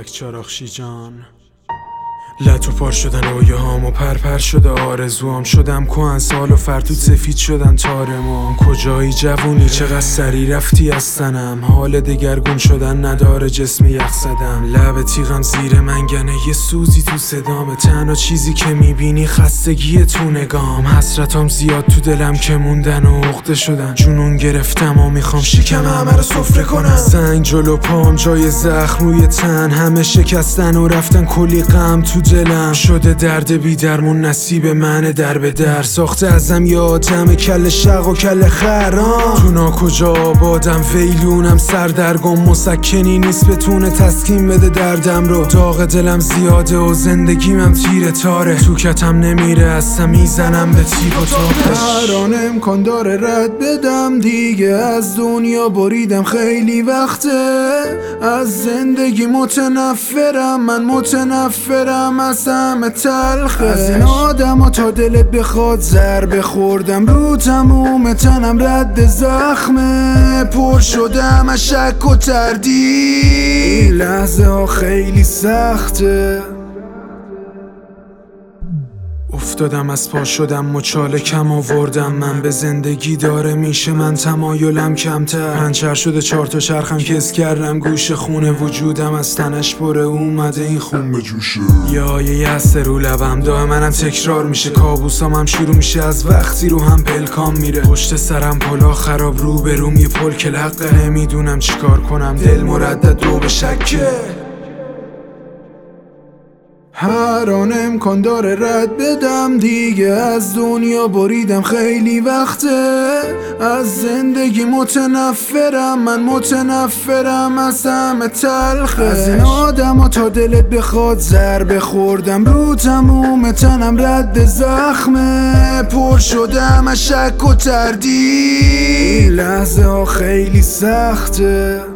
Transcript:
چراخشی جان. لط و پار شدن رویه هام و پرپر شده آرزوام. شدم کهنسال و فرتود سفید شدن تارمام. کجایی جوونی چقدر سری رفتی از تنم. حال دگرگون شدن نداره جسم یخ زدم. لب تیغم زیر منگنه یه سوزی تو صدامه. تنها چیزی که میبینی خستگی تو نگام. حسرتام زیاد تو دلم که موندن و عقده شدن. جنون گرفتم و میخوام شکم همه رو سفره کنم. سنگ جلو پام جای زخم روی تن. همه شکستن و رفتن کلی غم تو دلم. شده درد بی درمون نصیب منه در به در. ساخته ازم یه آدم کل شق و کل خرام. تو ناکجا آبادم ویلونم سردرگم. مسکنی نیست بتونه تسکین بده دردم رو. داغ دلم زیاده و زندگیمم تیره تاره. تو کتم نمیره اصلا میزنم به تیپ و تابش. هر امکان داره رد بدم دیگه. از دنیا بریدم خیلی وقته. از زندگی متنفرم من متنفرم از همه تلخه. از این آدم ها تا دلت بخواد ضربه خوردم. رو تموم تنم رد زخمه. پر شدم از شک و تردید. این لحظه ها خیلی سخته. افتادم از پا شدم مچاله کم آوردم. من به زندگی داره میشه من تمایلم کمتر. پنچر شده 4 تا چرخم کس کردم گوش خونه. وجودم از تنش پره اومده این خون به جوشه. یه هسته رو لبم دائما تکرار میشه. کابوسام هم شروع میشه از وقتی رو هم پلکام میره. پشت سرم پلا خراب رو به روم یه پل که لقه. نمیدونم چیکار کنم دل مردد دو به شکه. هر آن امکان داره رد بدم دیگه. از دنیا بریدم خیلی وقته. از زندگی متنفرم من متنفرم از همه تلخه. از این آدم ها تا دلت بخواد ضربه خوردم. رو تموم تنم رد زخمه. پر شدم از شک و تردید. این لحظه ها خیلی سخته.